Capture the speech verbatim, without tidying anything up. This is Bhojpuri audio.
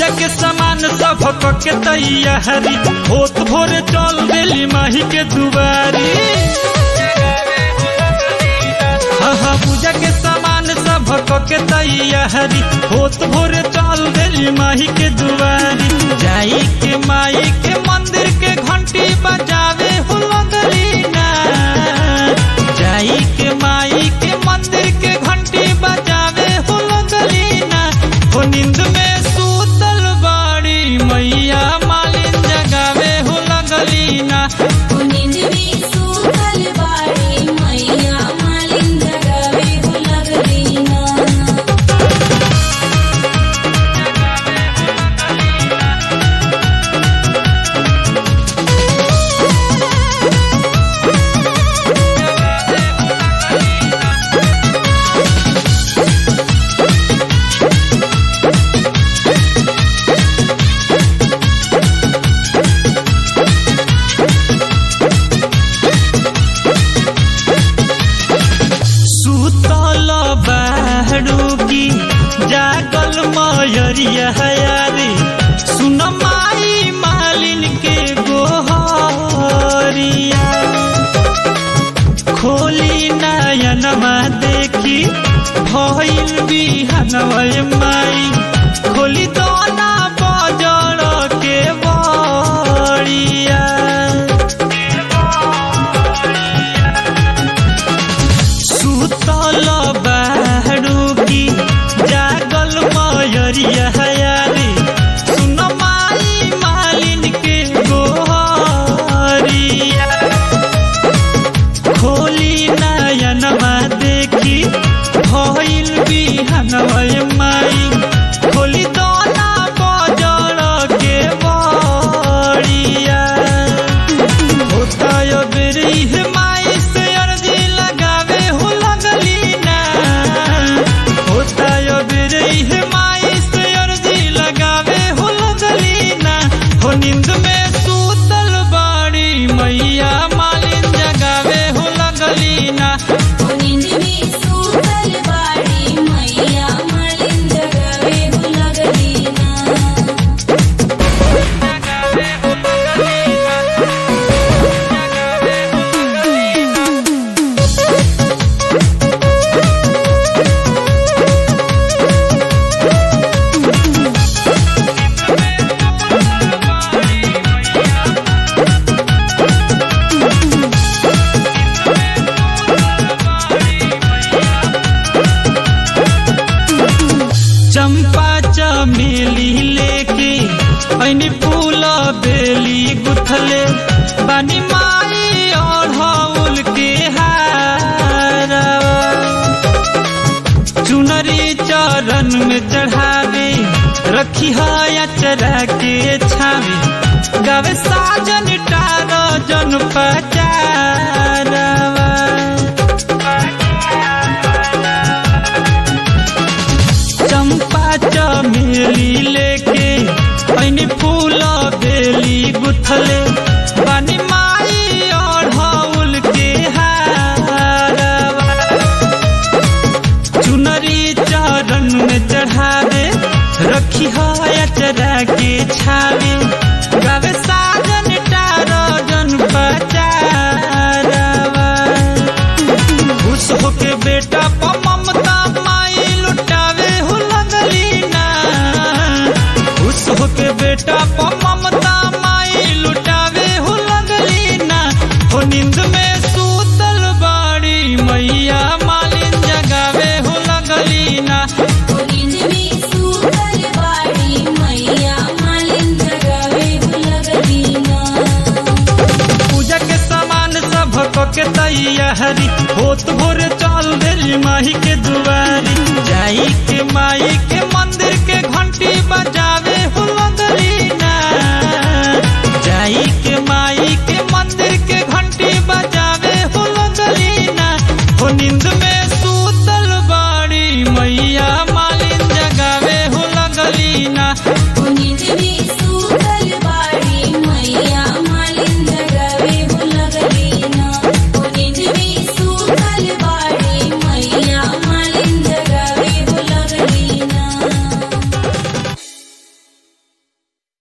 पूजा के सामान सब के तैयारी होत भोरे चल देली माही के दुआरी। हाँ हाँ पूजा के सामान सब के तैयारी होत भोरे चल देली माही के दुआरी। जाई के माई के मंदिर के घंटी बजावे हो लगली ना, जाई के माई के मंदिर के घंटी बजावे हो लगली ना। हो नींद में सूतल बाड़ी मैया मालिन जगावे हो लगली ना। हो नींद में सूतल बाड़ी मैया मालिन जगावे हो लगली ना। सुतल बाड़ू की जागल मयरिया हयारी सुन माई मालिन के गोहरिया। खोली नयनमा देखी भइल बिहनवा माई खोली दोना बजड़ के बड़िया। सुतल बाड़ू की जागल मयरिया हयारी सुन माई मालिन के गोहरिया। खोली नयनमा देखी भइल बिहनवा माई खोली दोना बजड़ के बड़िया। होता यो बेरी माई से अर्जी लगावे हो लगली ना, होता यो बेरी माई से अर्जी लगावे हो लगली ना। हो नींद में सूतल बाड़ी मैया मालिन जगावे हो लगली ना। हो नींद में सूतल बाड़ी मैया मालिन जगावे हो लगली ना। चंपा चमेली लेके ऐनी फूल बेली गुथले बानी माई अढ़ौल के हारवा। चुनरी चरण में चढ़ावे रखी है अचरा के छावे गावे साजन टार जन पचारवा। चंपा चमेली लेके ऐनी फूल बेली गुथले बानी माई अढ़ौल के हारवा। चुनरी चरण में चढ़ावे रखी है अचरा के छावे गावे साजन टार जन पचारवा। खुश होके बेटा प ममता माई लुटावे हो लगली ना, खुश होके बेटा प ममता माई लुटावे हो लगली ना। हो नींद में सूतल बाड़ी मैया मालिन जगावे हो लगली ना। हो नींद में सूतल बाड़ी मैया मालिन जगावे हो लगली ना। पूजा के सामान सब के तैयारी होत